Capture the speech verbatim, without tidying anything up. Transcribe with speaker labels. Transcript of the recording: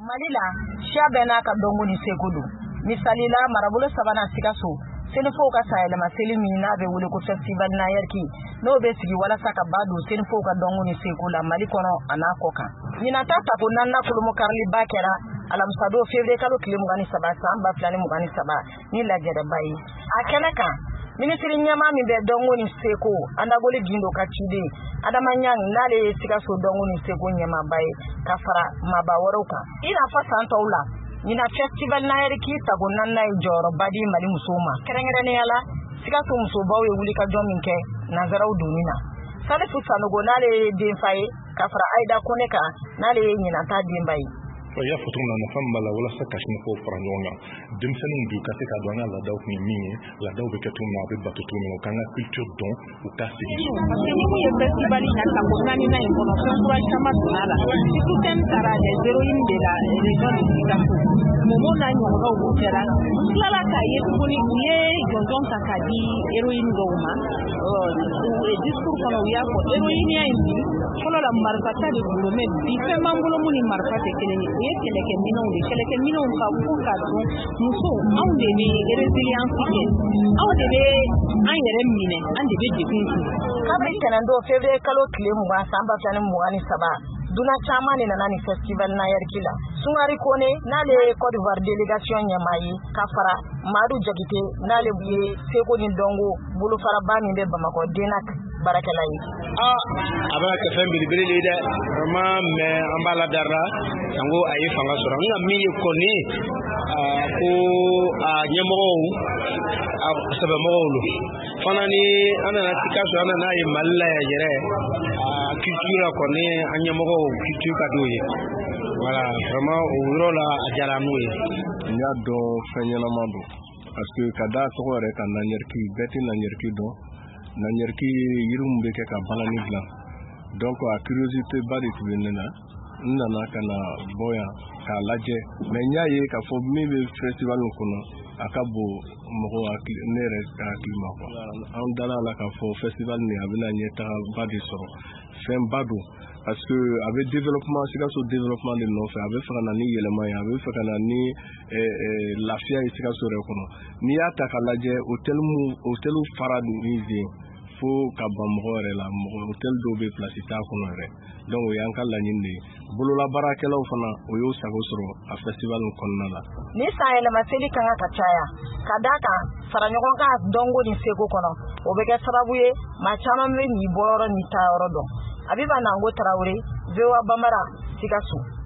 Speaker 1: Malila siya bɛɛ n'a ka dɔnko ni seko don. Misali la marabolo sabanan Sikaso senifow ka sayɛlɛma seli min n'a bɛ wele ko festival Nayɛriki n'o bɛ sigi walasa ka ba don senifow ka dɔnko ni seko la Mali kɔnɔ a n'a kɔ kan. Ɲinata tako naaninan kolomo karili ba kɛra alamisa don février kalo tile mugan ni saba san ba fila ni mugan ni saba ni lajɛrɛba ye. A kɛnɛ kan minisiri ɲɛmaa min bɛ dɔnko ni seko Andagoli Gindo ka ciden Adama Ɲang n'ale ye Sikaso dɔnko ni seko ɲɛmaaba ye ka fara maaba wɛrɛw kan. I n'a fɔ san tɔw la ɲina festival Nayɛriki tako naaninan ye jɔyɔrɔba di Mali musow ma. Kɛrɛnkɛrɛnnenya la Sikaso musobaw ye wulikajɔ min kɛ nanzaraw donni na. Salifu Sanogo n'ale ye denfa ye ka fara Aïda Kone kan n'ale ye ɲinata denba ye.
Speaker 2: I y'a fɔ cogo min na nafa min b'a la walasa ka sinifɔw fara ɲɔgɔn kan denmisɛnninw bi ka se k'a dɔn an ka laadaw kun ye min ye laadaw bɛ kɛ cogo min na a bɛ bato cogo min na u k'an ka culture dɔn u ka segin so.
Speaker 3: Parce que ni mun ye festival in na tako naaninan in kɔnɔ fɛn kura caman donna la système taara les héroïnes de la région de Sikaso Momo n'a ɲɔgɔnnaw o kɛra u tilala k'a ye tuguni u ye jɔnjɔn ta k'a di héroïne dɔw ma discours kɔnɔ u y'a fɔ héroïniya in bi fɔlɔ la marifa ta de bolo mais bi fɛn b'an bolo mun ni marifa tɛ kelen ye. Kɛlɛkɛminɛnw de kɛlɛkɛminɛnw ka fɔ ka dɔn muso anw de bɛ résilience kɛ anw de bɛ an yɛrɛ minɛ an de bɛ degun kun.
Speaker 1: Kabini tɛnɛndon février kalo tile mugan san ba fila ni mugan ni saba duna caman de nana ni festival Nayɛriki la. Sungari Kone n'ale ye Côte d'Ivoire délégation ɲɛmaa ye ka fara Madu Jakite n'ale ye seko ni dɔnko bolofaraba min bɛ Bamakɔ Denak barakɛla ye.
Speaker 4: Ah, a bɛ kɛ fɛn belebele de ye dɛ vraiment mais an b'a ladarila sanko a ye fanga sɔrɔ n ka min ye kɔni ko a ɲɛmɔgɔw a sɛbɛmɔgɔw don fana ni an nana Sikaso an nana ye Mali la yɛrɛ a culture kɔni an ɲɛmɔgɔw culture ka d'o ye voilà vraiment o yɔrɔ la a diyara n'o ye.
Speaker 2: N y'a dɔn fɛn ɲɛnama don parce que ka da tɔgɔ yɛrɛ kan Nayɛriki bɛɛ tɛ Nayɛriki dɔn. Nayɛriki yiri min bɛ kɛ ka balani dilan donc a curiosité ba de tun bɛ ne na n nana ka na bɔ yan k'a lajɛ mais n y'a ye k'a fɔ min bɛ festival in kɔnɔ a ka bon mɔgɔ hakili ne yɛrɛ ka hakili ma quoi. An dala la k'a fɔ festival nin a bɛna ɲɛtagaba de sɔrɔ fɛn ba don parce que a bɛ développement Sikaso développement de nɔfɛ a bɛ fɛ ka na ni yɛlɛma ye a bɛ fɛ ka na ni lafiya ye Sikaso yɛrɛ kɔnɔ n'i y'a ta k'a lajɛ hôtel hôtel fara ni zen fo ka ban mɔgɔ yɛrɛ la mɔgɔ hôtel dɔw bɛ place t'a kɔnɔ yɛrɛ donc o y'an ka laɲini de ye bololabaarakɛlaw fana o y'o sago sɔrɔ a festival kɔnɔna la.
Speaker 1: Ni san yɛlɛma seli kan ka caya ka d'a kan fara ɲɔgɔn kan dɔnko ni seko kɔnɔ o bɛ kɛ sababu ye maa caman bɛ n'i bɔyɔrɔ n'i taayɔrɔ dɔn. Abiba Nango Tarawele, V O A Bambara, Sikaso.